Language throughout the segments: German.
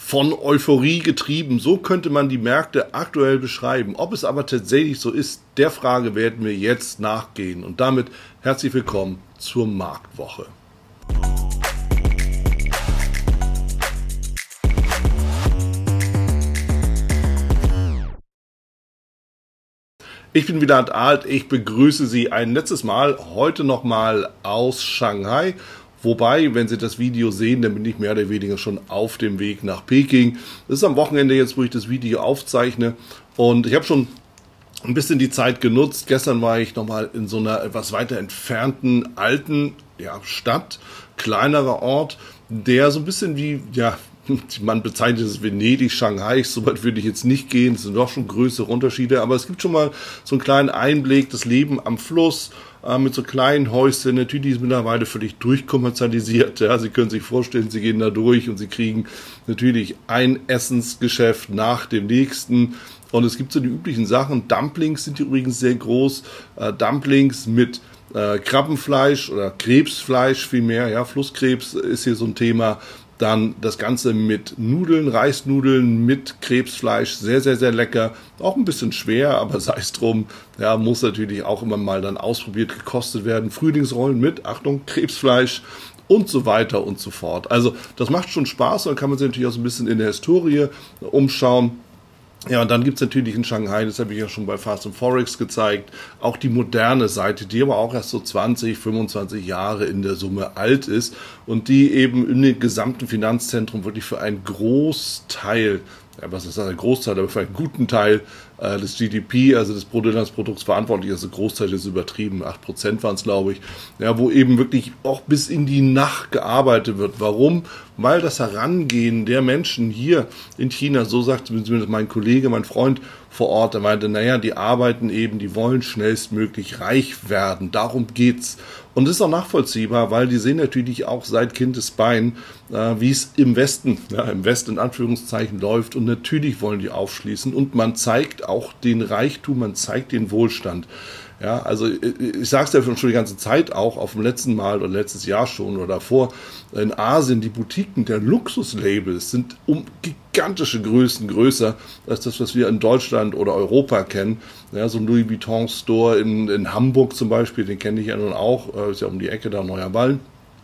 von Euphorie getrieben. So könnte man die Märkte aktuell beschreiben. Ob es aber tatsächlich so ist, der Frage werden wir jetzt nachgehen. Und damit herzlich willkommen zur Marktwoche. Ich bin Wieland Alt, ich begrüße Sie ein letztes Mal, heute nochmal aus Shanghai. Wobei, wenn Sie das Video sehen, dann bin ich mehr oder weniger schon auf dem Weg nach Peking. Das ist am Wochenende jetzt, wo ich das Video aufzeichne. Und ich habe schon ein bisschen die Zeit genutzt. Gestern war ich nochmal in so einer etwas weiter entfernten alten Stadt, kleinerer Ort, der so ein bisschen wie, man bezeichnet es Venedig, Shanghai, so weit würde ich jetzt nicht gehen, es sind doch schon größere Unterschiede, aber es gibt schon mal so einen kleinen Einblick, das Leben am Fluss, mit so kleinen Häuschen, natürlich ist mittlerweile völlig durchkommerzialisiert, Sie können sich vorstellen, Sie gehen da durch und Sie kriegen natürlich ein Essensgeschäft nach dem nächsten und es gibt so die üblichen Sachen, Dumplings sind hier übrigens sehr groß, Dumplings mit Krabbenfleisch oder Krebsfleisch vielmehr, Flusskrebs ist hier so ein Thema. Dann das Ganze mit Nudeln, Reisnudeln mit Krebsfleisch, sehr, sehr, sehr lecker. Auch ein bisschen schwer, aber sei es drum. Muss natürlich auch immer mal dann ausprobiert, gekostet werden. Frühlingsrollen mit, Achtung, Krebsfleisch und so weiter und so fort. Also das macht schon Spaß, dann kann man sich natürlich auch so ein bisschen in der Historie umschauen. Ja, und dann gibt's natürlich in Shanghai, das habe ich ja schon bei Fast and Forex gezeigt, auch die moderne Seite, die aber auch erst so 20, 25 Jahre in der Summe alt ist und die eben in dem gesamten Finanzzentrum wirklich für einen Großteil, was ist das, ein Großteil, aber für einen guten Teil des GDP, also des Bruttoinlandsprodukts verantwortlich ist. Also Großteil ist übertrieben, 8% waren es, glaube ich, wo eben wirklich auch bis in die Nacht gearbeitet wird. Warum? Weil das Herangehen der Menschen hier in China, so sagt zumindest mein Kollege, mein Freund vor Ort, der meinte, die arbeiten eben, die wollen schnellstmöglich reich werden, darum geht's. Und das ist auch nachvollziehbar, weil die sehen natürlich auch seit Kindesbein, wie es im Westen in Anführungszeichen läuft und natürlich wollen die aufschließen und man zeigt auch den Reichtum, man zeigt den Wohlstand. Also ich sage es ja schon die ganze Zeit auch, auf dem letzten Mal oder letztes Jahr schon oder davor, in Asien, die Boutiquen der Luxuslabels sind um gigantische Größen größer als das, was wir in Deutschland oder Europa kennen. So ein Louis Vuitton Store in Hamburg zum Beispiel, den kenne ich ja nun auch, ist ja um die Ecke da, Neuer Wall.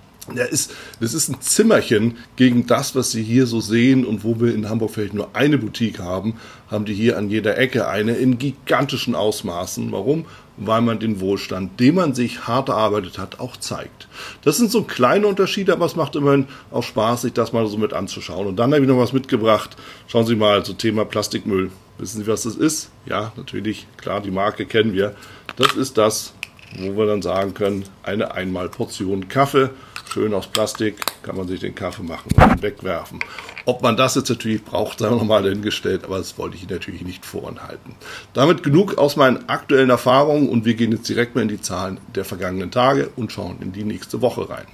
Das ist ein Zimmerchen gegen das, was Sie hier so sehen und wo wir in Hamburg vielleicht nur eine Boutique haben die hier an jeder Ecke eine in gigantischen Ausmaßen. Warum? Weil man den Wohlstand, den man sich hart erarbeitet hat, auch zeigt. Das sind so kleine Unterschiede, aber es macht immerhin auch Spaß, sich das mal so mit anzuschauen. Und dann habe ich noch was mitgebracht. Schauen Sie mal, so Thema Plastikmüll. Wissen Sie, was das ist? Ja, natürlich, klar, die Marke kennen wir. Das ist das, wo wir dann sagen können, eine Einmalportion Kaffee. Schön aus Plastik, kann man sich den Kaffee machen und wegwerfen. Ob man das jetzt natürlich braucht, sei nochmal dahingestellt, aber das wollte ich Ihnen natürlich nicht vorenthalten. Damit genug aus meinen aktuellen Erfahrungen und wir gehen jetzt direkt mal in die Zahlen der vergangenen Tage und schauen in die nächste Woche rein.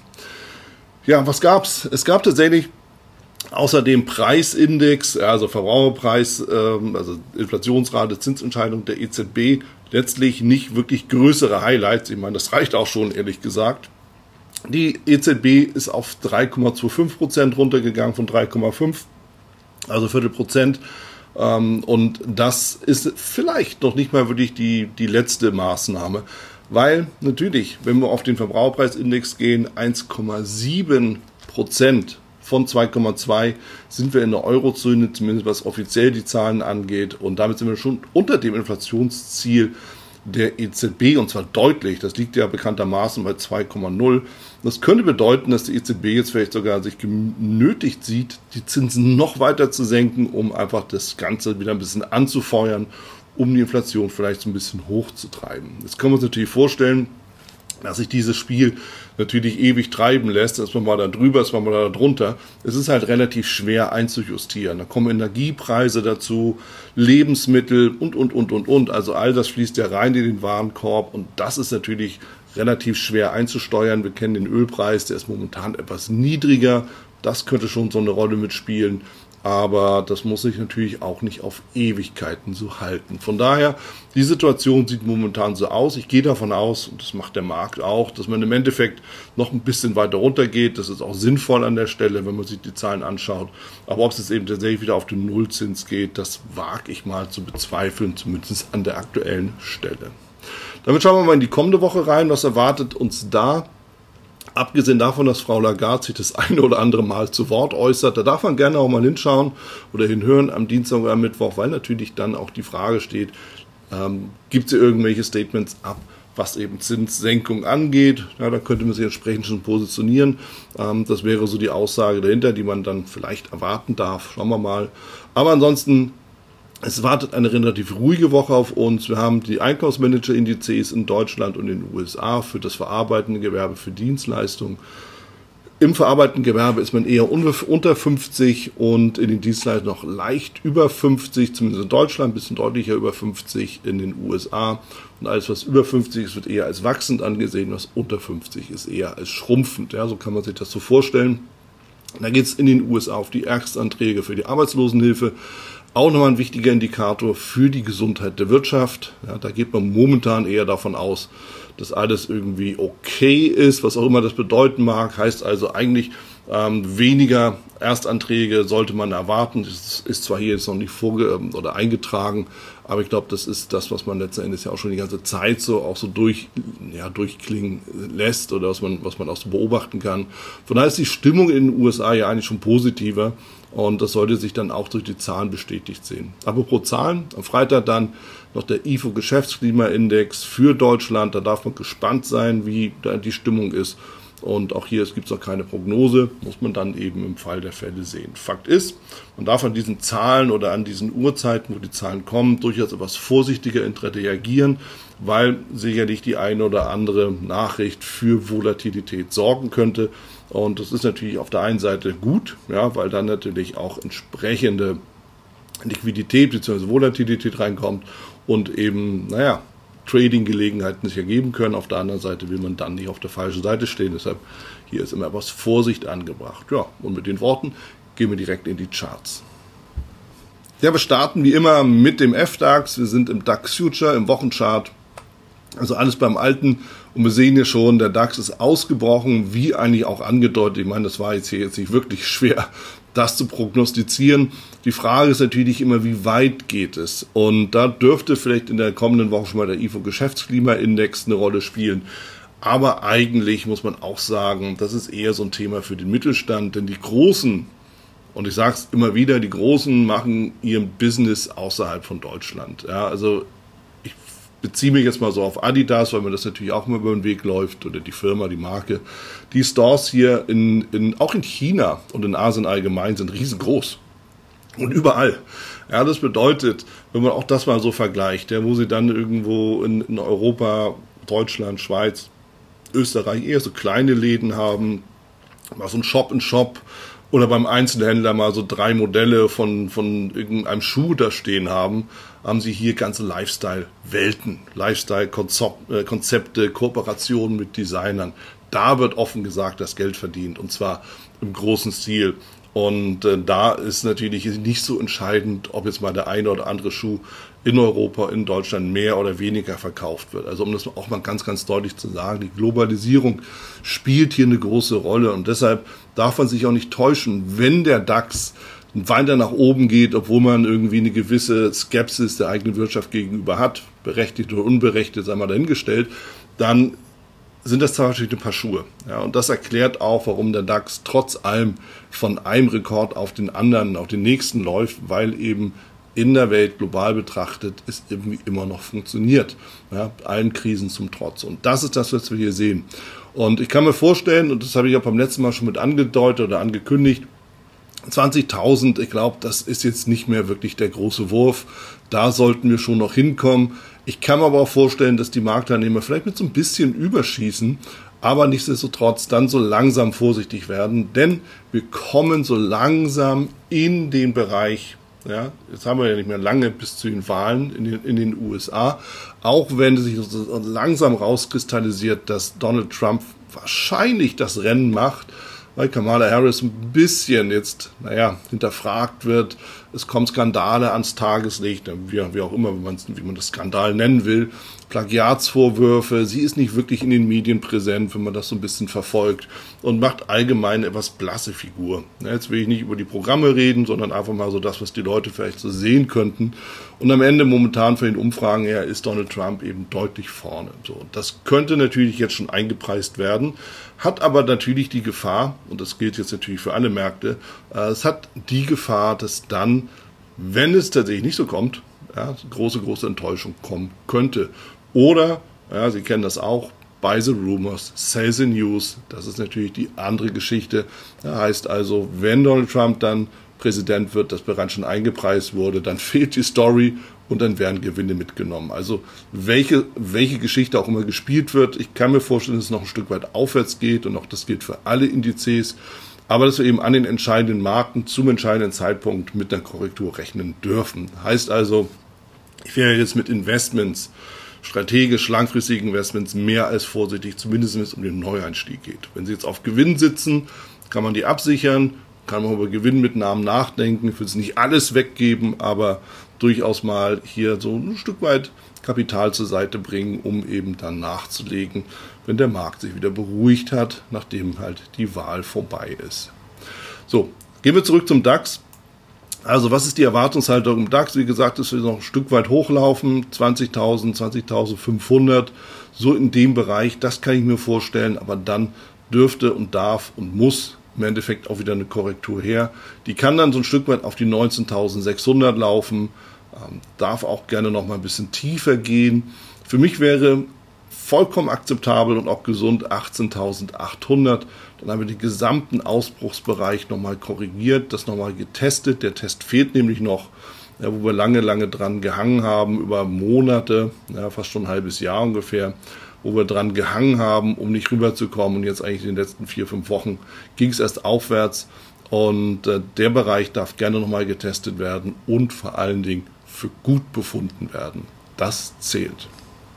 Was gab's? Es gab tatsächlich außer dem Preisindex, also Verbraucherpreis, also Inflationsrate, Zinsentscheidung der EZB, letztlich nicht wirklich größere Highlights. Ich meine, das reicht auch schon, ehrlich gesagt. Die EZB ist auf 3,25% runtergegangen von 3,5, also Viertelprozent. Und das ist vielleicht noch nicht mal wirklich die letzte Maßnahme, weil natürlich, wenn wir auf den Verbraucherpreisindex gehen, 1,7% von 2,2 sind wir in der Eurozone, zumindest was offiziell die Zahlen angeht. Und damit sind wir schon unter dem Inflationsziel der EZB und zwar deutlich. Das liegt ja bekanntermaßen bei 2,0. Das könnte bedeuten, dass die EZB jetzt vielleicht sogar sich genötigt sieht, die Zinsen noch weiter zu senken, um einfach das Ganze wieder ein bisschen anzufeuern, um die Inflation vielleicht so ein bisschen hochzutreiben. Jetzt können wir uns natürlich vorstellen, dass sich dieses Spiel natürlich ewig treiben lässt, dass man mal da drüber ist, man mal da drunter. Es ist halt relativ schwer einzujustieren. Da kommen Energiepreise dazu, Lebensmittel und. Also all das fließt ja rein in den Warenkorb und das ist natürlich relativ schwer einzusteuern. Wir kennen den Ölpreis, der ist momentan etwas niedriger, Das könnte schon so eine Rolle mitspielen. Aber das muss sich natürlich auch nicht auf Ewigkeiten so halten. Von daher, die Situation sieht momentan so aus. Ich gehe davon aus, und das macht der Markt auch, dass man im Endeffekt noch ein bisschen weiter runter geht. Das ist auch sinnvoll an der Stelle, wenn man sich die Zahlen anschaut. Aber ob es jetzt eben tatsächlich wieder auf den Nullzins geht, das wage ich mal zu bezweifeln, zumindest an der aktuellen Stelle. Damit schauen wir mal in die kommende Woche rein. Was erwartet uns da? Abgesehen davon, dass Frau Lagarde sich das eine oder andere Mal zu Wort äußert, da darf man gerne auch mal hinschauen oder hinhören am Dienstag oder am Mittwoch, weil natürlich dann auch die Frage steht, gibt sie irgendwelche Statements ab, was eben Zinssenkung angeht. Ja, da könnte man sich entsprechend schon positionieren. Das wäre so die Aussage dahinter, die man dann vielleicht erwarten darf. Schauen wir mal. Aber ansonsten, es wartet eine relativ ruhige Woche auf uns. Wir haben die Einkaufsmanager-Indizes in Deutschland und in den USA für das verarbeitende Gewerbe, für Dienstleistungen. Im verarbeitenden Gewerbe ist man eher unter 50 und in den Dienstleistungen noch leicht über 50, zumindest in Deutschland, ein bisschen deutlicher über 50 in den USA. Und alles, was über 50 ist, wird eher als wachsend angesehen, was unter 50 ist eher als schrumpfend. Ja, so kann man sich das so vorstellen. Da geht es in den USA auf die Erstanträge für die Arbeitslosenhilfe. Auch nochmal ein wichtiger Indikator für die Gesundheit der Wirtschaft. Ja, da geht man momentan eher davon aus, dass alles irgendwie okay ist, was auch immer das bedeuten mag. Heißt also eigentlich weniger Erstanträge sollte man erwarten. Das ist zwar hier jetzt noch nicht eingetragen, aber ich glaube, das ist das, was man letzten Endes ja auch schon die ganze Zeit so auch so durchklingen lässt oder was man auch so beobachten kann. Von daher ist die Stimmung in den USA ja eigentlich schon positiver. Und das sollte sich dann auch durch die Zahlen bestätigt sehen. Apropos Zahlen, am Freitag dann noch der IFO-Geschäftsklimaindex für Deutschland. Da darf man gespannt sein, wie da die Stimmung ist. Und auch hier gibt es noch keine Prognose, muss man dann eben im Fall der Fälle sehen. Fakt ist, man darf an diesen Zahlen oder an diesen Uhrzeiten, wo die Zahlen kommen, durchaus etwas vorsichtiger reagieren, weil sicherlich die eine oder andere Nachricht für Volatilität sorgen könnte. Und das ist natürlich auf der einen Seite gut, ja, weil dann natürlich auch entsprechende Liquidität bzw. Volatilität reinkommt und eben, Trading-Gelegenheiten sich ergeben können. Auf der anderen Seite will man dann nicht auf der falschen Seite stehen. Deshalb hier ist immer etwas Vorsicht angebracht. Ja, und mit den Worten gehen wir direkt in die Charts. Ja, wir starten wie immer mit dem FDAX. Wir sind im DAX Future, im Wochenchart. Also alles beim Alten. Und wir sehen hier schon, der DAX ist ausgebrochen, wie eigentlich auch angedeutet. Ich meine, das war jetzt nicht wirklich schwer, das zu prognostizieren. Die Frage ist natürlich immer, wie weit geht es? Und da dürfte vielleicht in der kommenden Woche schon mal der IFO-Geschäftsklimaindex eine Rolle spielen. Aber eigentlich muss man auch sagen, das ist eher so ein Thema für den Mittelstand. Denn die Großen, und ich sage es immer wieder, die Großen machen ihr Business außerhalb von Deutschland. Ja, also ich beziehe mich jetzt mal so auf Adidas, weil mir das natürlich auch immer über den Weg läuft, oder die Firma, die Marke. Die Stores hier auch in China und in Asien allgemein sind riesengroß. Und überall. Ja, das bedeutet, wenn man auch das mal so vergleicht, ja, wo sie dann irgendwo in Europa, Deutschland, Schweiz, Österreich eher so kleine Läden haben, mal so ein Shop-in-Shop oder beim Einzelhändler mal so 3 Modelle von irgendeinem Schuh da stehen haben sie hier ganze Lifestyle-Welten, Lifestyle-Konzepte, Kooperationen mit Designern. Da wird offen gesagt das Geld verdient, und zwar im großen Stil. Und da ist natürlich nicht so entscheidend, ob jetzt mal der eine oder andere Schuh in Europa, in Deutschland mehr oder weniger verkauft wird. Also um das auch mal ganz, ganz deutlich zu sagen, die Globalisierung spielt hier eine große Rolle. Und deshalb darf man sich auch nicht täuschen, wenn der DAX weiter nach oben geht, obwohl man irgendwie eine gewisse Skepsis der eigenen Wirtschaft gegenüber hat, berechtigt oder unberechtigt, sei mal dahingestellt, dann sind das tatsächlich ein paar Schuhe. Ja, und das erklärt auch, warum der DAX trotz allem von einem Rekord auf den anderen, auf den nächsten läuft, weil eben in der Welt global betrachtet es irgendwie immer noch funktioniert. Ja, allen Krisen zum Trotz. Und das ist das, was wir hier sehen. Und ich kann mir vorstellen, und das habe ich auch beim letzten Mal schon mit angedeutet oder angekündigt, 20.000, ich glaube, das ist jetzt nicht mehr wirklich der große Wurf. Da sollten wir schon noch hinkommen. Ich kann mir aber auch vorstellen, dass die Marktteilnehmer vielleicht mit so ein bisschen überschießen, aber nichtsdestotrotz dann so langsam vorsichtig werden, denn wir kommen so langsam in den Bereich, ja, jetzt haben wir ja nicht mehr lange bis zu den Wahlen in den USA, auch wenn sich so langsam rauskristallisiert, dass Donald Trump wahrscheinlich das Rennen macht, weil Kamala Harris ein bisschen jetzt, hinterfragt wird. Es kommen Skandale ans Tageslicht, wie auch immer, wie man das Skandal nennen will. Plagiatsvorwürfe, sie ist nicht wirklich in den Medien präsent, wenn man das so ein bisschen verfolgt und macht allgemein eine etwas blasse Figur. Jetzt will ich nicht über die Programme reden, sondern einfach mal so das, was die Leute vielleicht so sehen könnten. Und am Ende momentan von den Umfragen her ist Donald Trump eben deutlich vorne. So, das könnte natürlich jetzt schon eingepreist werden, hat aber natürlich die Gefahr, und das gilt jetzt natürlich für alle Märkte, es hat die Gefahr, dass dann, wenn es tatsächlich nicht so kommt, große Enttäuschung kommen könnte. Oder, Sie kennen das auch, buy the rumors, sell the news. Das ist natürlich die andere Geschichte. Das heißt also, wenn Donald Trump dann Präsident wird, das bereits schon eingepreist wurde, dann fehlt die Story und dann werden Gewinne mitgenommen. Also welche Geschichte auch immer gespielt wird, ich kann mir vorstellen, dass es noch ein Stück weit aufwärts geht und auch das gilt für alle Indizes, aber dass wir eben an den entscheidenden Marken zum entscheidenden Zeitpunkt mit einer Korrektur rechnen dürfen. Heißt also, ich wäre jetzt mit Investments, strategisch langfristigen Investments mehr als vorsichtig, zumindest wenn es um den Neueinstieg geht. Wenn Sie jetzt auf Gewinn sitzen, kann man die absichern, kann man über Gewinnmitnahmen nachdenken. Ich will es nicht alles weggeben, aber durchaus mal hier so ein Stück weit Kapital zur Seite bringen, um eben dann nachzulegen, wenn der Markt sich wieder beruhigt hat, nachdem halt die Wahl vorbei ist. So, gehen wir zurück zum DAX. Also was ist die Erwartungshaltung im DAX? Wie gesagt, es wird noch ein Stück weit hochlaufen, 20.000, 20.500, so in dem Bereich, das kann ich mir vorstellen, aber dann dürfte und darf und muss im Endeffekt auch wieder eine Korrektur her. Die kann dann so ein Stück weit auf die 19.600 laufen, darf auch gerne noch mal ein bisschen tiefer gehen. Für mich wäre vollkommen akzeptabel und auch gesund 18.800. Dann haben wir den gesamten Ausbruchsbereich nochmal korrigiert, das nochmal getestet. Der Test fehlt nämlich noch, wo wir lange dran gehangen haben, über Monate, fast schon ein halbes Jahr ungefähr, wo wir dran gehangen haben, um nicht rüberzukommen. Und jetzt eigentlich in den letzten 4-5 Wochen ging es erst aufwärts. Und der Bereich darf gerne nochmal getestet werden und vor allen Dingen für gut befunden werden. Das zählt.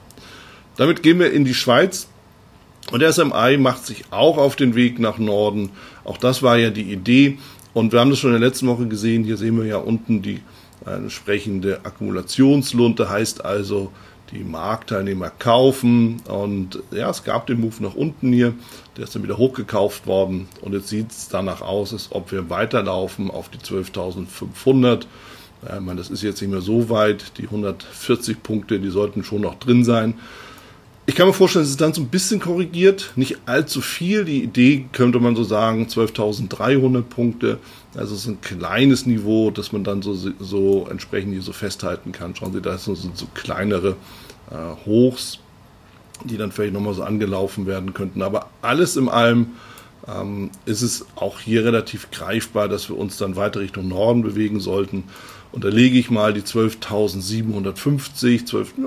Damit gehen wir in die Schweiz. Und der SMI macht sich auch auf den Weg nach Norden. Auch das war ja die Idee. Und wir haben das schon in der letzten Woche gesehen. Hier sehen wir ja unten die entsprechende Akkumulationslunte. Heißt also, die Marktteilnehmer kaufen. Und ja, es gab den Move nach unten hier. Der ist dann wieder hochgekauft worden. Und jetzt sieht es danach aus, als ob wir weiterlaufen auf die 12.500. Ich meine, das ist jetzt nicht mehr so weit. Die 140 Punkte, die sollten schon noch drin sein. Ich kann mir vorstellen, dass es dann so ein bisschen korrigiert, nicht allzu viel. Die Idee könnte man so sagen, 12.300 Punkte. Also es ist ein kleines Niveau, das man dann so entsprechend hier so festhalten kann. Schauen Sie, da sind so kleinere Hochs, die dann vielleicht nochmal so angelaufen werden könnten. Aber alles in allem ist es auch hier relativ greifbar, dass wir uns dann weiter Richtung Norden bewegen sollten. Und da lege ich mal die 12.750,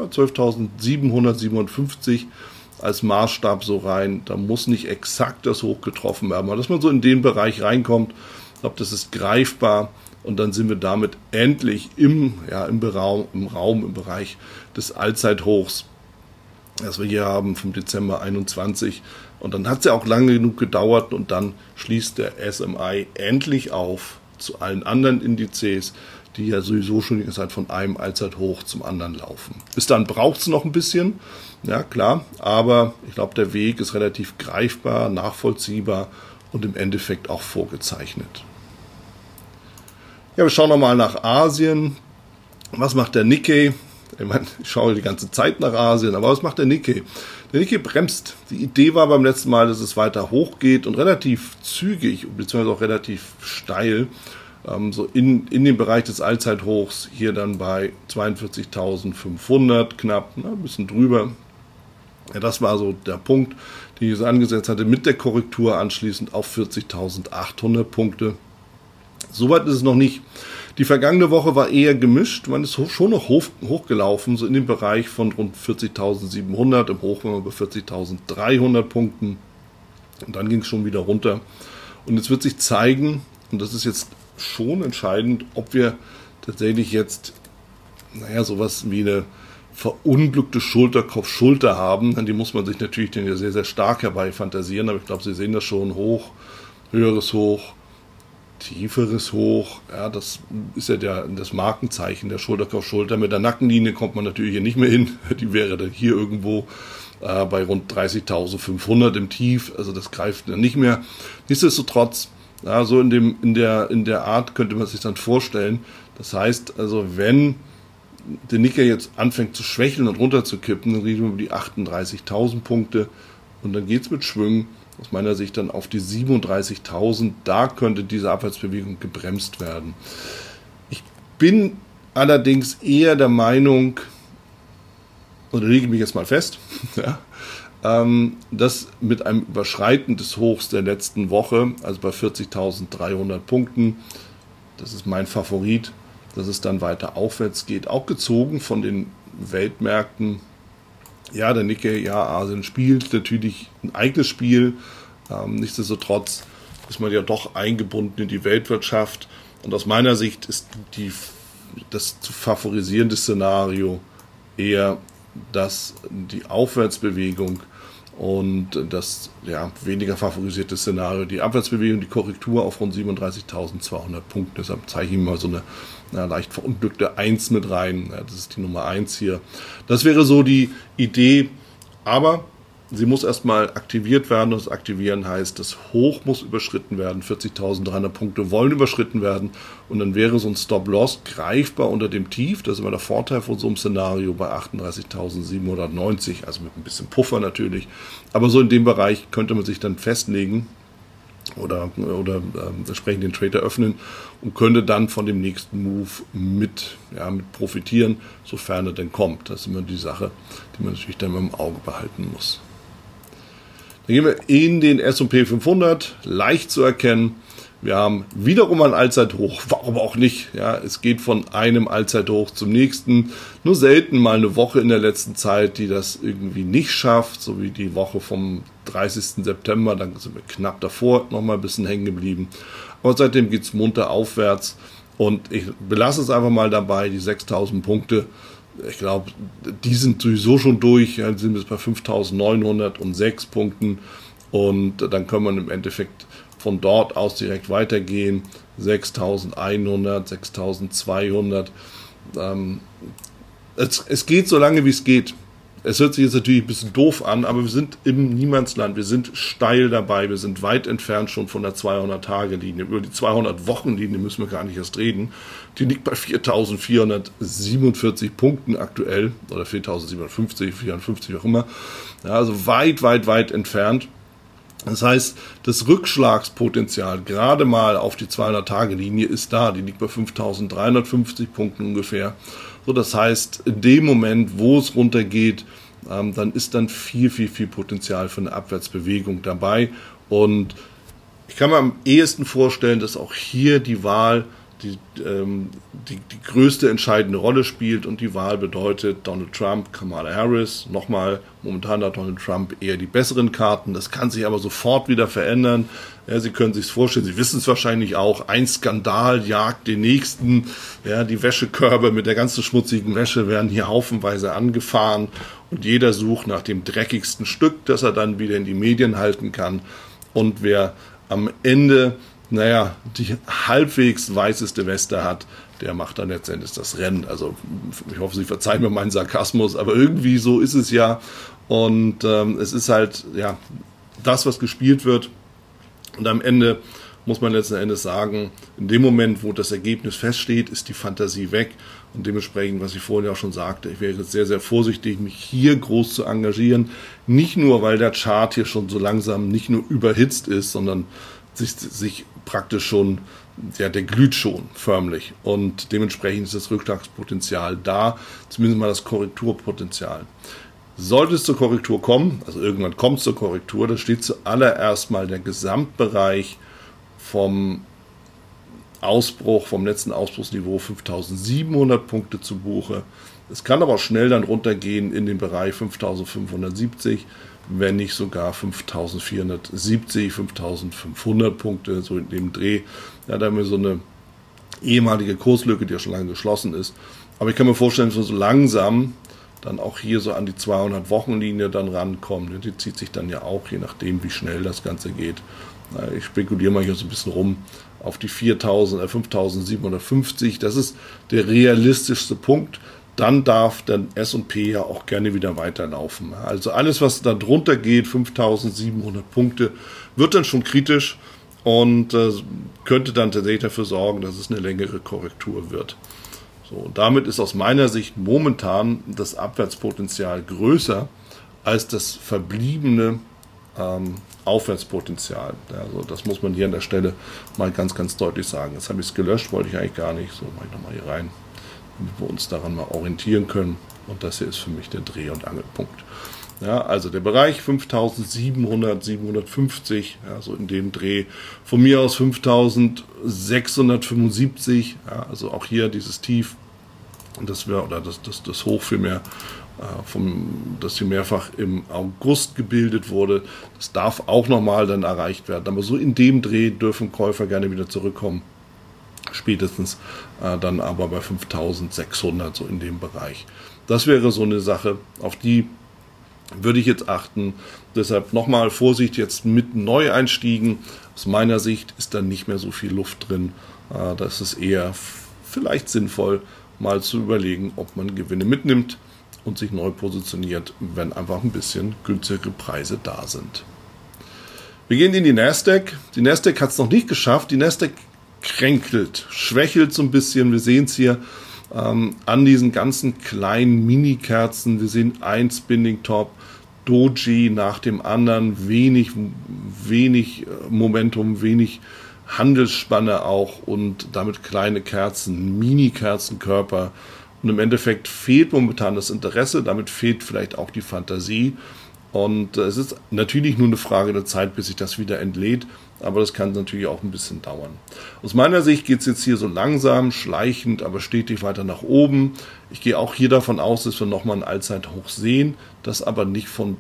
12.757 als Maßstab so rein. Da muss nicht exakt das Hoch getroffen werden, aber dass man so in den Bereich reinkommt, ich glaube, das ist greifbar. Und dann sind wir damit endlich im Bereich des Allzeithochs, das wir hier haben vom Dezember 21. Und dann hat es ja auch lange genug gedauert und dann schließt der SMI endlich auf zu allen anderen Indizes, die ja sowieso schon die ganze Zeit von einem Allzeithoch zum anderen laufen. Bis dann braucht es noch ein bisschen, ja klar, aber ich glaube, der Weg ist relativ greifbar, nachvollziehbar und im Endeffekt auch vorgezeichnet. Ja, wir schauen nochmal nach Asien. Was macht der Nikkei? Ich meine, ich schaue die ganze Zeit nach Asien, aber was macht der Nikkei? Der Nikkei bremst. Die Idee war beim letzten Mal, dass es weiter hochgeht und relativ zügig, beziehungsweise auch relativ steil, so in den Bereich des Allzeithochs, hier dann bei 42.500 knapp, ein bisschen drüber. Ja, das war so der Punkt, den ich so angesetzt hatte, mit der Korrektur anschließend auf 40.800 Punkte. Soweit ist es noch nicht. Die vergangene Woche war eher gemischt, man ist schon noch hochgelaufen, so in dem Bereich von rund 40.700, im Hoch waren wir bei 40.300 Punkten und dann ging es schon wieder runter. Und jetzt wird sich zeigen, und das ist jetzt schon entscheidend, ob wir tatsächlich jetzt, sowas wie eine verunglückte Schulter-Kopf-Schulter haben. Die muss man sich natürlich dann ja sehr, sehr stark herbeifantasieren, aber ich glaube, Sie sehen das schon hoch höheres Hoch, tieferes Hoch, ja, das ist ja das Markenzeichen der Schulterkauf-Schulter. Mit der Nackenlinie kommt man natürlich hier nicht mehr hin, die wäre dann hier irgendwo bei rund 30.500 im Tief, also das greift dann nicht mehr. Nichtsdestotrotz, ja, so in der Art könnte man sich dann vorstellen. Das heißt, also wenn der Nikkei jetzt anfängt zu schwächeln und runterzukippen, dann reden wir über die 38.000 Punkte und dann geht es mit Schwüngen aus meiner Sicht dann auf die 37.000. Da könnte diese Abwärtsbewegung gebremst werden. Ich bin allerdings eher der Meinung, oder lege mich jetzt mal fest, ja, dass mit einem Überschreiten des Hochs der letzten Woche, also bei 40.300 Punkten, das ist mein Favorit, dass es dann weiter aufwärts geht, auch gezogen von den Weltmärkten. Ja, der Nikkei, ja, Asien spielt natürlich ein eigenes Spiel, nichtsdestotrotz ist man ja doch eingebunden in die Weltwirtschaft und aus meiner Sicht ist das zu favorisierende Szenario eher die Aufwärtsbewegung und das weniger favorisierte Szenario, die Abwärtsbewegung, die Korrektur auf rund 37.200 Punkte. Deshalb zeige ich mal so eine leicht verunglückte 1 mit rein. Ja, das ist die Nummer 1 hier. Das wäre so die Idee, aber sie muss erstmal aktiviert werden. Und das Aktivieren heißt, das Hoch muss überschritten werden. 40.300 Punkte wollen überschritten werden. Und dann wäre so ein Stop-Loss greifbar unter dem Tief. Das ist immer der Vorteil von so einem Szenario bei 38.790. Also mit ein bisschen Puffer natürlich. Aber so in dem Bereich könnte man sich dann festlegen oder entsprechend den Trade öffnen und könnte dann von dem nächsten Move mit profitieren, sofern er denn kommt. Das ist immer die Sache, die man natürlich dann im Auge behalten muss. Dann gehen wir in den S&P 500, leicht zu erkennen. Wir haben wiederum ein Allzeithoch, warum auch nicht? Ja, es geht von einem Allzeithoch zum nächsten. Nur selten mal eine Woche in der letzten Zeit, die das irgendwie nicht schafft, so wie die Woche vom 30. September, dann sind wir knapp davor nochmal ein bisschen hängen geblieben. Aber seitdem geht es munter aufwärts und ich belasse es einfach mal dabei, die 6.000 Punkte. Ich glaube, die sind sowieso schon durch, ja, sind wir bei 5.906 Punkten und dann kann man im Endeffekt von dort aus direkt weitergehen, 6.100, 6.200. Es geht so lange, wie es geht. Es hört sich jetzt natürlich ein bisschen doof an, aber wir sind im Niemandsland. Wir sind steil dabei. Wir sind weit entfernt schon von der 200-Tage-Linie. Über die 200-Wochen-Linie müssen wir gar nicht erst reden. Die liegt bei 4.447 Punkten aktuell. Oder 4.750, 54, auch immer. Ja, also weit, weit, weit entfernt. Das heißt, das Rückschlagspotenzial gerade mal auf die 200-Tage-Linie ist da. Die liegt bei 5.350 Punkten ungefähr. So, das heißt, in dem Moment, wo es runtergeht, dann ist dann viel, viel, viel Potenzial für eine Abwärtsbewegung dabei. Und ich kann mir am ehesten vorstellen, dass auch hier die Wahl die größte entscheidende Rolle spielt und die Wahl bedeutet Donald Trump, Kamala Harris. Nochmal, momentan hat Donald Trump eher die besseren Karten, das kann sich aber sofort wieder verändern. Ja, Sie können sich vorstellen, Sie wissen es wahrscheinlich auch, ein Skandal jagt den nächsten, ja, die Wäschekörbe mit der ganzen schmutzigen Wäsche werden hier haufenweise angefahren und jeder sucht nach dem dreckigsten Stück, das er dann wieder in die Medien halten kann und wer am Ende die halbwegs weißeste Weste hat, der macht dann letztendlich das Rennen. Also ich hoffe, Sie verzeihen mir meinen Sarkasmus, aber irgendwie so ist es ja. Und es ist halt das, was gespielt wird. Und am Ende muss man letzten Endes sagen, in dem Moment, wo das Ergebnis feststeht, ist die Fantasie weg. Und dementsprechend, was ich vorhin ja auch schon sagte, ich wäre jetzt sehr, sehr vorsichtig, mich hier groß zu engagieren. Nicht nur, weil der Chart hier schon so langsam nicht nur überhitzt ist, sondern sich praktisch schon, der glüht schon förmlich und dementsprechend ist das Rückschlagspotenzial da, zumindest mal das Korrekturpotenzial. Sollte es zur Korrektur kommen, also irgendwann kommt es zur Korrektur, da steht zuallererst mal der Gesamtbereich vom letzten Ausbruchsniveau 5.700 Punkte zu Buche. Es kann aber schnell dann runtergehen in den Bereich 5.570, wenn nicht sogar 5.470, 5.500 Punkte, so in dem Dreh. Ja, da haben wir so eine ehemalige Kurslücke, die ja schon lange geschlossen ist. Aber ich kann mir vorstellen, dass wir so langsam dann auch hier so an die 200-Wochen-Linie dann rankommen. Die zieht sich dann ja auch, je nachdem, wie schnell das Ganze geht, Ich spekuliere mal hier so ein bisschen rum auf die 5.750. Das ist der realistischste Punkt. Dann darf der S&P ja auch gerne wieder weiterlaufen. Also alles, was da drunter geht, 5.700 Punkte, wird dann schon kritisch und könnte dann tatsächlich dafür sorgen, dass es eine längere Korrektur wird. So, und damit ist aus meiner Sicht momentan das Abwärtspotenzial größer als das verbliebene Aufwärtspotenzial. Also das muss man hier an der Stelle mal ganz, ganz deutlich sagen. Jetzt habe ich es gelöscht, wollte ich eigentlich gar nicht. So, mache ich nochmal hier rein, damit wir uns daran mal orientieren können. Und das hier ist für mich der Dreh- und Angelpunkt. Ja, also der Bereich 5.700, 750, ja, so in dem Dreh. Von mir aus 5.675, ja, also auch hier dieses Tief, das Hoch vielmehr, das hier mehrfach im August gebildet wurde, das darf auch nochmal dann erreicht werden. Aber so in dem Dreh dürfen Käufer gerne wieder zurückkommen. Spätestens dann aber bei 5.600, so in dem Bereich. Das wäre so eine Sache, auf die würde ich jetzt achten. Deshalb nochmal Vorsicht jetzt mit Neueinstiegen. Aus meiner Sicht ist da nicht mehr so viel Luft drin. Da ist es eher vielleicht sinnvoll, mal zu überlegen, ob man Gewinne mitnimmt und sich neu positioniert, wenn einfach ein bisschen günstigere Preise da sind. Wir gehen in die Nasdaq. Die Nasdaq hat es noch nicht geschafft. Die Nasdaq kränkelt, schwächelt so ein bisschen. Wir sehen es hier an diesen ganzen kleinen Mini-Kerzen. Wir sehen ein Spinning Top, Doji nach dem anderen, wenig Momentum, wenig Handelsspanne auch und damit kleine Kerzen, Mini-Kerzenkörper. Und im Endeffekt fehlt momentan das Interesse, damit fehlt vielleicht auch die Fantasie. Und es ist natürlich nur eine Frage der Zeit, bis sich das wieder entlädt. Aber das kann natürlich auch ein bisschen dauern. Aus meiner Sicht geht es jetzt hier so langsam, schleichend, aber stetig weiter nach oben. Ich gehe auch hier davon aus, dass wir nochmal ein Allzeithoch sehen, das aber nicht von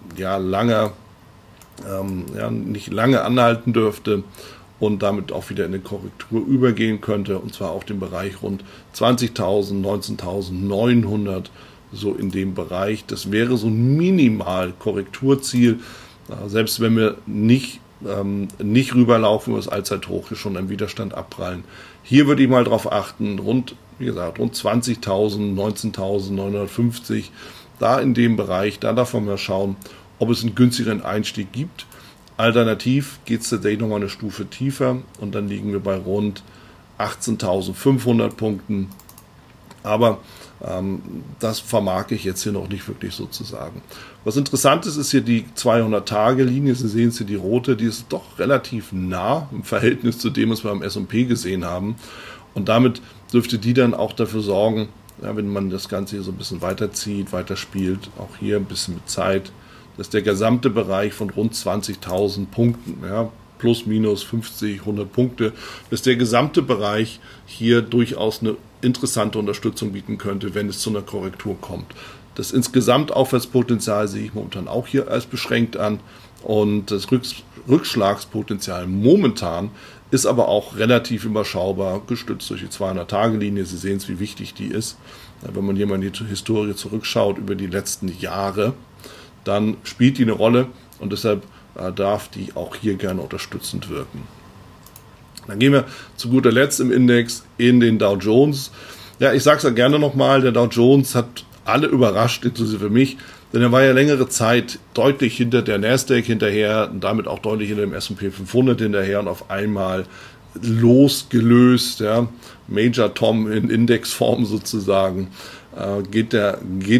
nicht lange anhalten dürfte und damit auch wieder in eine Korrektur übergehen könnte, und zwar auf den Bereich rund 20.000, 19.900, so in dem Bereich. Das wäre so ein minimal Korrekturziel, selbst wenn wir nicht rüberlaufen, das Allzeithoch hier schon am Widerstand abprallen. Hier würde ich mal drauf achten, rund 20.000, 19.950, da in dem Bereich, da darf man mal schauen, ob es einen günstigeren Einstieg gibt. Alternativ geht es tatsächlich nochmal eine Stufe tiefer und dann liegen wir bei rund 18.500 Punkten. Aber das vermag ich jetzt hier noch nicht wirklich so zu sagen. Was interessant ist, ist hier die 200-Tage-Linie. Sie sehen es hier, die rote, die ist doch relativ nah im Verhältnis zu dem, was wir am S&P gesehen haben. Und damit dürfte die dann auch dafür sorgen, ja, wenn man das Ganze hier so ein bisschen weiterzieht, weiterspielt, auch hier ein bisschen mit Zeit, dass der gesamte Bereich von rund 20.000 Punkten, ja, plus minus 50, 100 Punkte, dass der gesamte Bereich hier durchaus eine interessante Unterstützung bieten könnte, wenn es zu einer Korrektur kommt. Das insgesamt Aufwärtspotenzial sehe ich momentan auch hier als beschränkt an und das Rückschlagspotenzial momentan ist aber auch relativ überschaubar, gestützt durch die 200-Tage-Linie. Sie sehen es, wie wichtig die ist. Wenn man hier mal in die Historie zurückschaut über die letzten Jahre, dann spielt die eine Rolle und deshalb darf die auch hier gerne unterstützend wirken. Dann gehen wir zu guter Letzt im Index in den Dow Jones. Ja, ich sage es ja gerne nochmal, der Dow Jones hat alle überrascht, inklusive mich, denn er war ja längere Zeit deutlich hinter der Nasdaq hinterher und damit auch deutlich hinter dem S&P 500 hinterher und auf einmal losgelöst, ja, Major Tom in Indexform sozusagen, geht der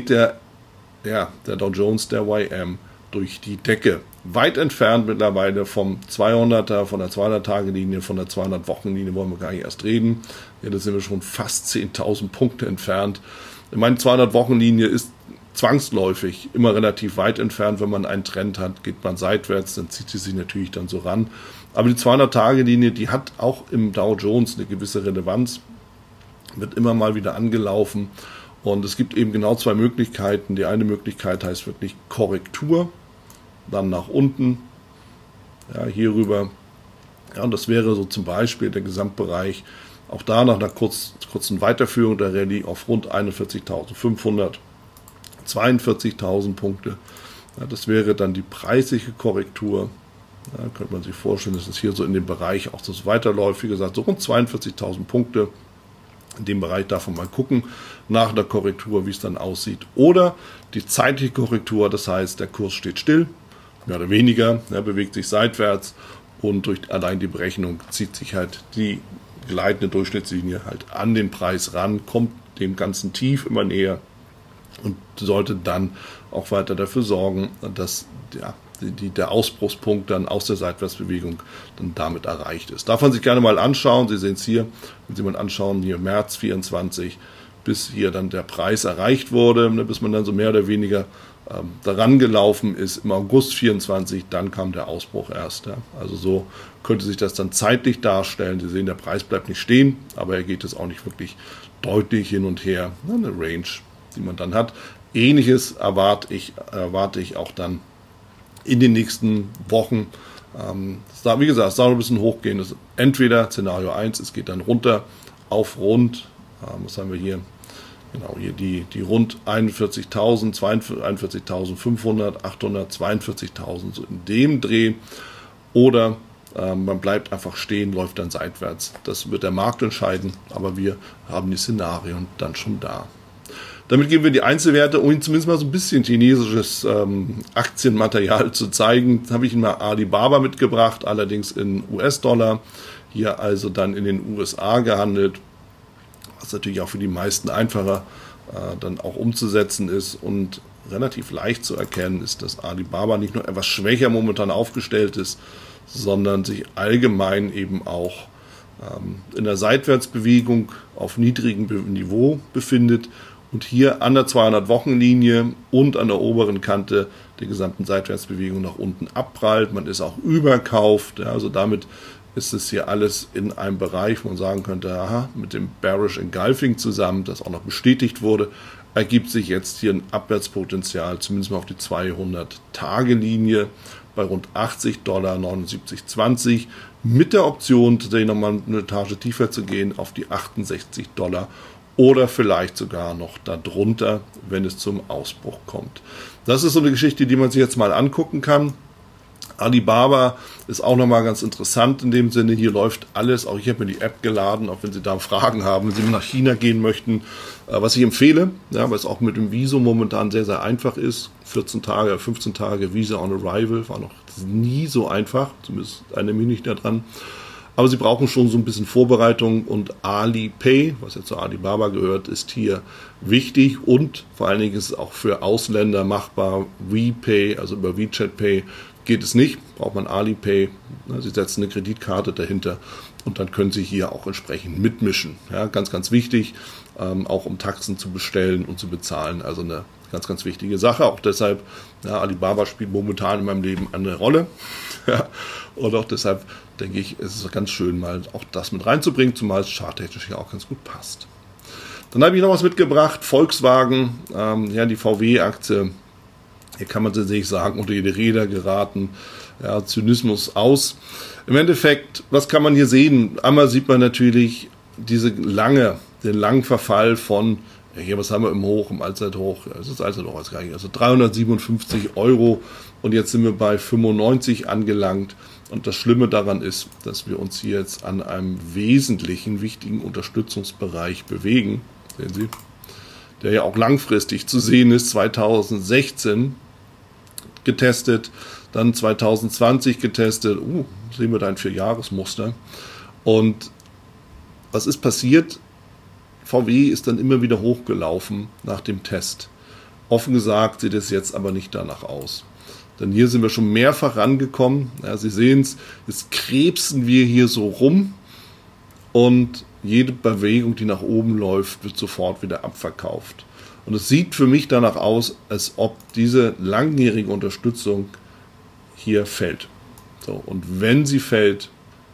Dow Jones, der YM, durch die Decke. Weit entfernt mittlerweile vom 200er, von der 200-Tage-Linie, von der 200-Wochen-Linie wollen wir gar nicht erst reden. Ja, da sind wir schon fast 10.000 Punkte entfernt. Meine 200-Wochen-Linie ist zwangsläufig immer relativ weit entfernt. Wenn man einen Trend hat, geht man seitwärts, dann zieht sie sich natürlich dann so ran. Aber die 200-Tage-Linie, die hat auch im Dow Jones eine gewisse Relevanz, wird immer mal wieder angelaufen. Und es gibt eben genau zwei Möglichkeiten. Die eine Möglichkeit heißt wirklich Korrektur, dann nach unten, ja, hier rüber. Ja, und das wäre so zum Beispiel der Gesamtbereich, auch da nach einer kurzen Weiterführung der Rallye auf rund 41.500, 42.000 Punkte. Ja, das wäre dann die preisliche Korrektur. Ja, könnte man sich vorstellen, dass es hier so in dem Bereich auch so weiterläuft. Wie gesagt, so rund 42.000 Punkte. In dem Bereich darf man mal gucken, nach der Korrektur, wie es dann aussieht. Oder die zeitliche Korrektur, das heißt, der Kurs steht still, mehr oder weniger, bewegt sich seitwärts und durch allein die Berechnung zieht sich halt die gleitende Durchschnittslinie halt an den Preis ran, kommt dem ganzen Tief immer näher und sollte dann auch weiter dafür sorgen, dass der Ausbruchspunkt dann aus der Seitwärtsbewegung dann damit erreicht ist. Darf man sich gerne mal anschauen. Sie sehen es hier, wenn Sie mal anschauen, hier März 24, bis hier dann der Preis erreicht wurde, bis man dann so mehr oder weniger daran gelaufen ist im August 24, dann kam der Ausbruch erst. Ja. Also so könnte sich das dann zeitlich darstellen. Sie sehen, der Preis bleibt nicht stehen, aber er geht jetzt auch nicht wirklich deutlich hin und her. Eine Range, die man dann hat. Ähnliches erwarte ich auch dann in den nächsten Wochen. Wie gesagt, es soll ein bisschen hochgehen. Das ist entweder Szenario 1, es geht dann runter auf rund, was haben wir hier? Genau, hier die rund 41.000, 41.500, 800, 42.000, so in dem Dreh. Oder man bleibt einfach stehen, läuft dann seitwärts. Das wird der Markt entscheiden, aber wir haben die Szenarien dann schon da. Damit geben wir die Einzelwerte, um Ihnen zumindest mal so ein bisschen chinesisches Aktienmaterial zu zeigen. Da habe ich Ihnen mal Alibaba mitgebracht, allerdings in US-Dollar. Hier also dann in den USA gehandelt, was natürlich auch für die meisten einfacher dann auch umzusetzen ist und relativ leicht zu erkennen ist, dass Alibaba nicht nur etwas schwächer momentan aufgestellt ist, sondern sich allgemein eben auch in der Seitwärtsbewegung auf niedrigem Niveau befindet und hier an der 200-Wochen-Linie und an der oberen Kante der gesamten Seitwärtsbewegung nach unten abprallt. Man ist auch überkauft, ja, also damit ist es hier alles in einem Bereich, wo man sagen könnte, aha, mit dem Bearish Engulfing zusammen, das auch noch bestätigt wurde, ergibt sich jetzt hier ein Abwärtspotenzial, zumindest mal auf die 200-Tage-Linie bei rund $80, 79,20, mit der Option, tatsächlich nochmal eine Etage tiefer zu gehen, auf die $68 oder vielleicht sogar noch darunter, wenn es zum Ausbruch kommt. Das ist so eine Geschichte, die man sich jetzt mal angucken kann. Alibaba ist auch nochmal ganz interessant in dem Sinne, hier läuft alles, auch ich habe mir die App geladen, auch wenn Sie da Fragen haben, wenn Sie nach China gehen möchten, was ich empfehle, ja, weil es auch mit dem Visum momentan sehr, sehr einfach ist, 14 Tage, 15 Tage Visa on Arrival, war noch nie so einfach, zumindest erinnere mich nicht daran, aber Sie brauchen schon so ein bisschen Vorbereitung und Alipay, was ja zu Alibaba gehört, ist hier wichtig und vor allen Dingen ist es auch für Ausländer machbar, WePay, also über WeChat Pay, geht es nicht, braucht man Alipay. Sie setzen eine Kreditkarte dahinter und dann können Sie hier auch entsprechend mitmischen. Ja, ganz, ganz wichtig, auch um Taxen zu bestellen und zu bezahlen. Also eine ganz, ganz wichtige Sache. Auch deshalb, ja, Alibaba spielt momentan in meinem Leben eine Rolle. Ja, und auch deshalb denke ich, es ist ganz schön, mal auch das mit reinzubringen, zumal es charttechnisch ja auch ganz gut passt. Dann habe ich noch was mitgebracht, Volkswagen, die VW-Aktie. Hier kann man tatsächlich sagen, unter jede Räder geraten, ja, Zynismus aus. Im Endeffekt, was kann man hier sehen? Einmal sieht man natürlich den langen Verfall von, hier, was haben wir im Hoch, im Allzeithoch? Ja, das ist Allzeithoch, weiß gar nicht, also 357 € und jetzt sind wir bei 95 angelangt. Und das Schlimme daran ist, dass wir uns hier jetzt an einem wesentlichen, wichtigen Unterstützungsbereich bewegen. Sehen Sie? Der ja auch langfristig zu sehen ist, 2016 getestet, dann 2020 getestet, sehen wir da ein 4-Jahres-Muster. Und was ist passiert? VW ist dann immer wieder hochgelaufen nach dem Test. Offen gesagt sieht es jetzt aber nicht danach aus. Denn hier sind wir schon mehrfach rangekommen. Ja, Sie sehen es, jetzt krebsen wir hier so rum und jede Bewegung, die nach oben läuft, wird sofort wieder abverkauft. Und es sieht für mich danach aus, als ob diese langjährige Unterstützung hier fällt. So, und wenn sie fällt,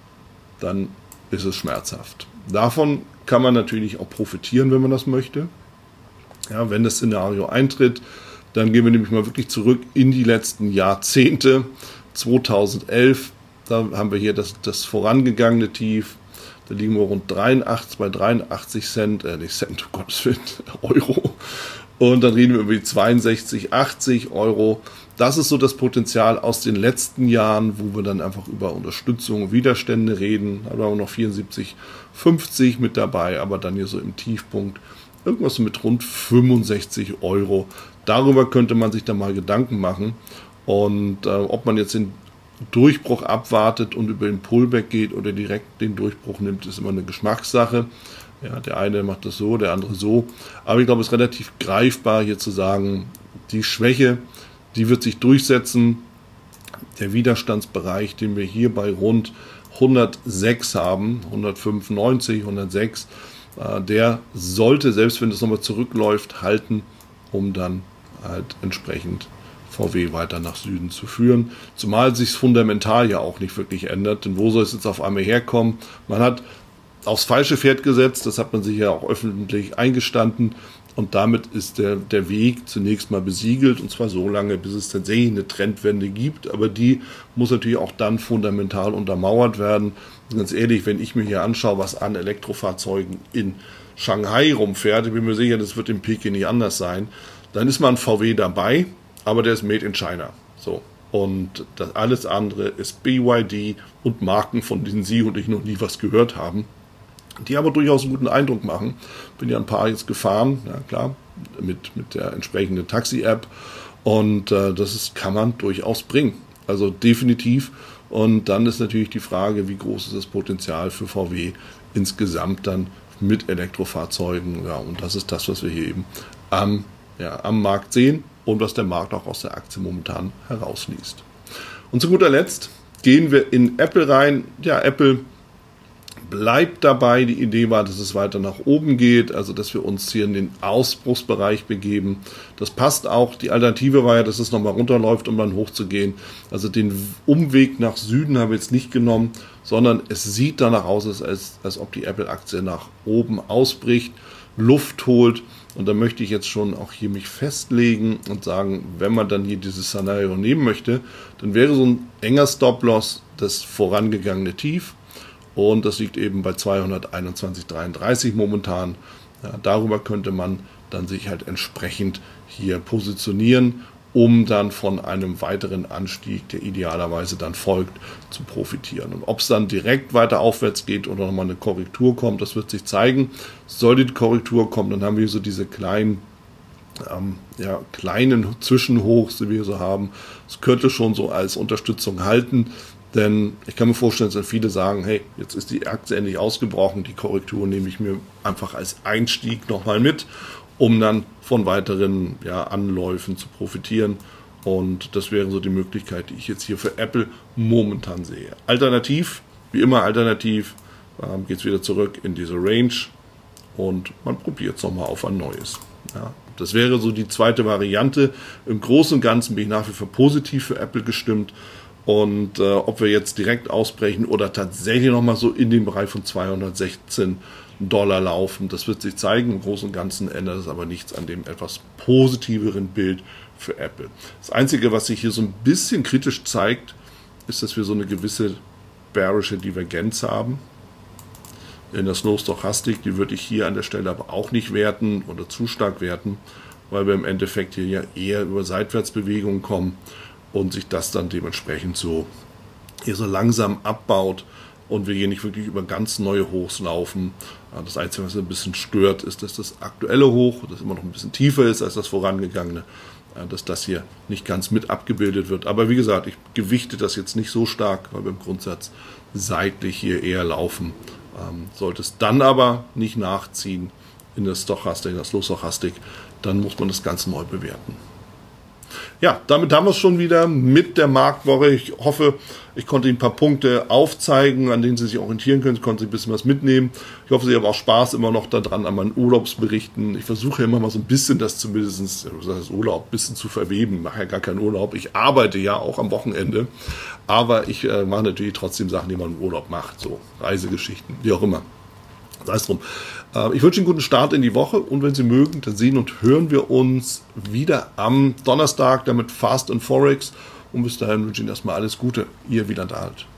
dann ist es schmerzhaft. Davon kann man natürlich auch profitieren, wenn man das möchte. Ja, wenn das Szenario eintritt, dann gehen wir nämlich mal wirklich zurück in die letzten Jahrzehnte. 2011, da haben wir hier das vorangegangene Tief. Da liegen wir rund bei 83 Cent, nicht Cent, um Gottes Willen, Euro. Und dann reden wir über die 62, 80 €. Das ist so das Potenzial aus den letzten Jahren, wo wir dann einfach über Unterstützung und Widerstände reden. Da haben wir noch 74,50 mit dabei, aber dann hier so im Tiefpunkt irgendwas mit rund 65 €. Darüber könnte man sich dann mal Gedanken machen. Und ob man jetzt den Durchbruch abwartet und über den Pullback geht oder direkt den Durchbruch nimmt, ist immer eine Geschmackssache. Ja, der eine macht das so, der andere so. Aber ich glaube, es ist relativ greifbar hier zu sagen, die Schwäche, die wird sich durchsetzen. Der Widerstandsbereich, den wir hier bei rund 106 haben, 195, 106, der sollte, selbst wenn es nochmal zurückläuft, halten, um dann halt entsprechend VW weiter nach Süden zu führen. Zumal sich es fundamental ja auch nicht wirklich ändert. Denn wo soll es jetzt auf einmal herkommen? Man hat aufs falsche Pferd gesetzt, das hat man sich ja auch öffentlich eingestanden. Und damit ist der Weg zunächst mal besiegelt. Und zwar so lange, bis es tatsächlich eine Trendwende gibt. Aber die muss natürlich auch dann fundamental untermauert werden. Und ganz ehrlich, wenn ich mir hier anschaue, was an Elektrofahrzeugen in Shanghai rumfährt, ich bin mir sicher, das wird in Peking nicht anders sein, dann ist mal ein VW dabei, aber der ist made in China. So. Und das alles andere ist BYD und Marken, von denen Sie und ich noch nie was gehört haben, die aber durchaus einen guten Eindruck machen. Bin ja ein paar jetzt gefahren, ja klar, mit der entsprechenden Taxi-App. Und kann man durchaus bringen. Also definitiv. Und dann ist natürlich die Frage, wie groß ist das Potenzial für VW insgesamt dann mit Elektrofahrzeugen. Ja, und das ist das, was wir hier eben am Markt sehen und was der Markt auch aus der Aktie momentan herausliest. Und zu guter Letzt gehen wir in Apple rein. Ja, Apple bleibt dabei. Die Idee war, dass es weiter nach oben geht, also dass wir uns hier in den Ausbruchsbereich begeben. Das passt auch. Die Alternative war ja, dass es nochmal runterläuft, um dann hochzugehen. Also den Umweg nach Süden haben wir jetzt nicht genommen, sondern es sieht danach aus, als ob die Apple-Aktie nach oben ausbricht, Luft holt. Und da möchte ich jetzt schon auch hier mich festlegen und sagen, wenn man dann hier dieses Szenario nehmen möchte, dann wäre so ein enger Stop-Loss das vorangegangene Tief. Und das liegt eben bei 221,33 momentan. Ja, darüber könnte man dann sich halt entsprechend hier positionieren, um dann von einem weiteren Anstieg, der idealerweise dann folgt, zu profitieren. Und ob es dann direkt weiter aufwärts geht oder nochmal eine Korrektur kommt, das wird sich zeigen. Sollte die Korrektur kommen, dann haben wir so diese kleinen Zwischenhochs, die wir so haben. Das könnte schon so als Unterstützung halten. Denn ich kann mir vorstellen, dass viele sagen, hey, jetzt ist die Aktie endlich ausgebrochen, die Korrektur nehme ich mir einfach als Einstieg nochmal mit, um dann von weiteren Anläufen zu profitieren. Und das wäre so die Möglichkeit, die ich jetzt hier für Apple momentan sehe. Alternativ, wie immer alternativ, geht es wieder zurück in diese Range und man probiert es nochmal auf ein neues. Ja, das wäre so die zweite Variante. Im Großen und Ganzen bin ich nach wie vor positiv für Apple gestimmt. Und ob wir jetzt direkt ausbrechen oder tatsächlich nochmal so in den Bereich von $216 laufen, das wird sich zeigen. Im Großen und Ganzen ändert es aber nichts an dem etwas positiveren Bild für Apple. Das Einzige, was sich hier so ein bisschen kritisch zeigt, ist, dass wir so eine gewisse bearische Divergenz haben. In der Slow Stochastik, die würde ich hier an der Stelle aber auch nicht werten oder zu stark werten, weil wir im Endeffekt hier ja eher über Seitwärtsbewegungen kommen und sich das dann dementsprechend so langsam abbaut und wir hier nicht wirklich über ganz neue Hochs laufen. Das Einzige, was ein bisschen stört, ist, dass das aktuelle Hoch, das immer noch ein bisschen tiefer ist als das vorangegangene, dass das hier nicht ganz mit abgebildet wird. Aber wie gesagt, ich gewichte das jetzt nicht so stark, weil wir im Grundsatz seitlich hier eher laufen. Sollte es dann aber nicht nachziehen in der Stochastik, in der Slow Stochastik, dann muss man das Ganze neu bewerten. Ja, damit haben wir es schon wieder mit der Marktwoche. Ich hoffe, ich konnte Ihnen ein paar Punkte aufzeigen, an denen Sie sich orientieren können. Sie konnten sich ein bisschen was mitnehmen. Ich hoffe, Sie haben auch Spaß immer noch daran an meinen Urlaubsberichten. Ich versuche ja immer mal so ein bisschen das zumindest, das Urlaub ein bisschen zu verweben. Ich mache ja gar keinen Urlaub. Ich arbeite ja auch am Wochenende. Aber ich mache natürlich trotzdem Sachen, die man im Urlaub macht. So Reisegeschichten, wie auch immer. Sei es drum. Ich wünsche Ihnen einen guten Start in die Woche und wenn Sie mögen, dann sehen und hören wir uns wieder am Donnerstag, damit Fast and Forex. Und bis dahin wünsche ich Ihnen erstmal alles Gute. Ihr Wieland Alt.